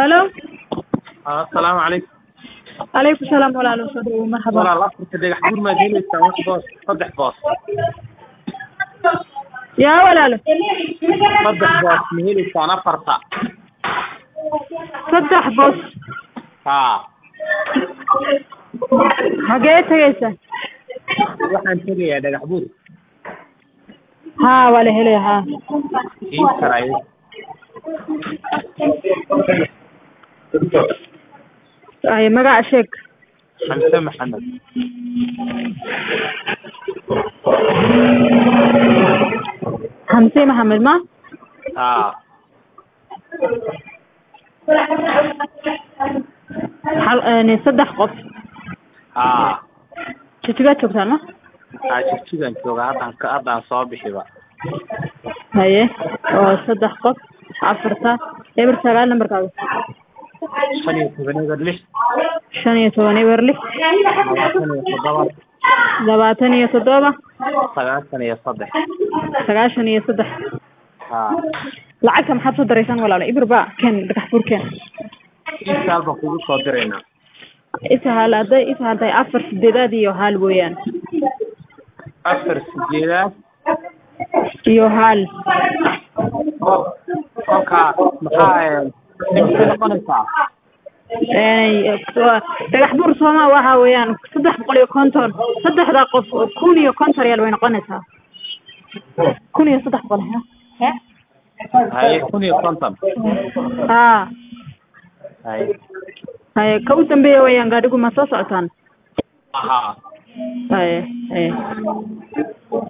هلو. السلام عليكم. عليكم السلام ولا له صدق مرحبا. ولا الله كده حضور ما دين التمام باص صدح باص يا ولا له صدح باص مهيل التانا فرطة صدح بص حاجات هيسا waxaan tagayaa dhagax buur ها ولا هلا ها ii karay اي magaca sheeg xamse maxamed حمزة محمد ما يعني صدح قف شتيجات شوكتان ما jigjigan jooga haddaan soo bixiba هاي صدح قف عفرتا eber sagaal numberkaaga 15 15 eber 6 27 93 lacagta maxaad soo daraysaan walaalo ibir baa kan dhagax furkeen isaal baan kugu soo diraynaa isahal haday isahal afar sideedaad iyo hal weeyaan afar sideedaad iyo hal kolka maxaa noqonaysaa dhagax buur Soomaa waxa weeyaan 350 saddexda qof 150 real way noqonaysaa 1300 hay 150 hay ka u dambeeyo weeyaan gaadhigu ma soo socotaan aha hay